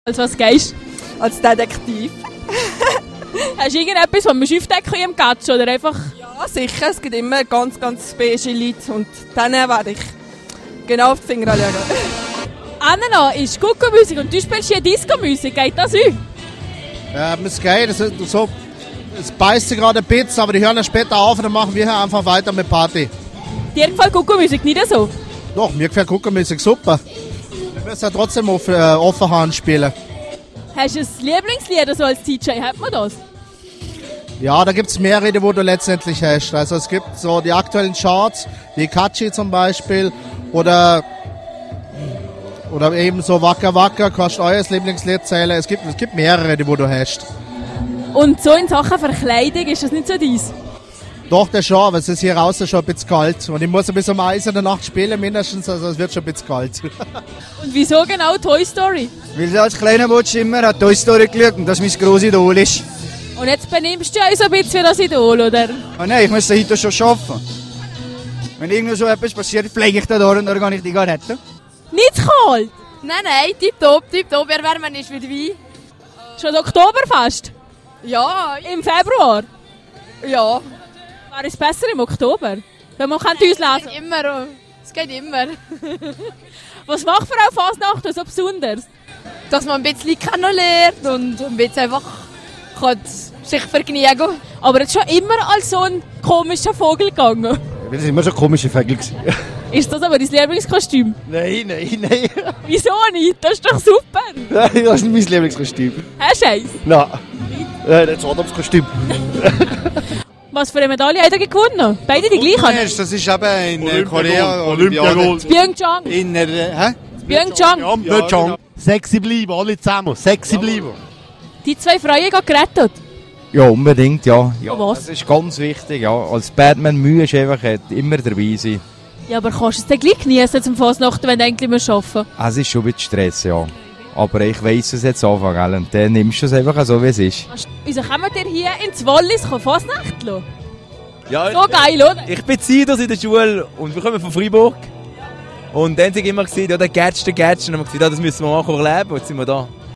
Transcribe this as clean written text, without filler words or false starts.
Als was gehst Als Detektiv. Hast du irgendetwas, was man aufdecken im Gatsch oder einfach... Ja, sicher. Es gibt immer ganz beige Leute und dann werde ich genau auf die Finger schauen. Annela ist Kuckuckmusik und du spielst hier Disco-Musik. Geht das an? Es geht. Es beißt sich gerade ein bisschen, aber die hören später auf und dann machen wir hier einfach weiter mit Party. Dir gefällt Kuckuckmusik nicht so? Doch, mir gefällt Kuckuckmusik super. Wir müssen ja trotzdem offen Hand spielen. Hast du ein Lieblingslied so als DJ? Hat man das? Ja, da gibt es mehrere, die du letztendlich hast. Also es gibt so die aktuellen Charts, wie Katschi zum Beispiel, oder eben so Wacker Wacker, kannst du euer Lieblingslied zählen. Es gibt mehrere, die du hast. Und so in Sachen Verkleidung, ist das nicht so dies? Doch, das schon, aber es ist hier draußen schon ein bisschen kalt. Und ich muss bis um 1 in der Nacht spielen mindestens, also es wird schon ein bisschen kalt. Und wieso genau Toy Story? Weil ich als kleiner Butsch immer an Toy Story geschaut und das mein grosses Idol ist. Und jetzt benimmst du dich so ein bisschen wie das Idol, oder? Oh nein, ich muss heute schon arbeiten. Wenn irgendwo so etwas passiert, fliege ich da durch und dann gehe ich die retten. Nicht kalt? Nein, tipptopp. Erwärmen ist mit Wein. Schon Oktoberfest? Ja. Im Februar? Ja. Wäre es besser im Oktober? Weil man kann uns lesen. Es geht immer. Was macht Frau Fasnacht so besonders? Dass man ein bisschen kennenlernt und ein bisschen einfach kann sich vergnügen. Aber jetzt schon immer als so ein komischer Vogel gegangen. Wir sind immer so komische Vögel. Ist das aber dein Lieblingskostüm? Nein. Wieso nicht? Das ist doch super. Nein, das ist nicht mein Lieblingskostüm. Hast du eins? Nein. Das Adamskostüm. Was für eine Medaille hat er gewonnen? Beide die gleichen? Das ist eben in Korea Olympiagold. Pyeongchang. Pyeongchang. Sexy bleiben, alle zusammen. Sexy bleiben. Die zwei Frauen haben gerettet. Ja, unbedingt, ja. Was? Das ist ganz wichtig, ja. Als Batman müsst du einfach immer dabei sein. Ja, aber kannst du es dann gleich genießen zum Fasnachten, wenn du eigentlich arbeiten musst? Es ist schon ein bisschen Stress, ja. Aber ich weiss es jetzt einfach, gell? Und dann nimmst du es einfach so, wie es ist. Wieso kommen wir hier ins Wallis Fasnacht lassen? Ja, so geil, oder? Ich beziehe das in der Schule und wir kommen von Freiburg. Und dann haben sie immer gesagt, ja, der Gätsch. Und dann haben wir gesagt, ja, das müssen wir machen, leben. Und jetzt sind wir da.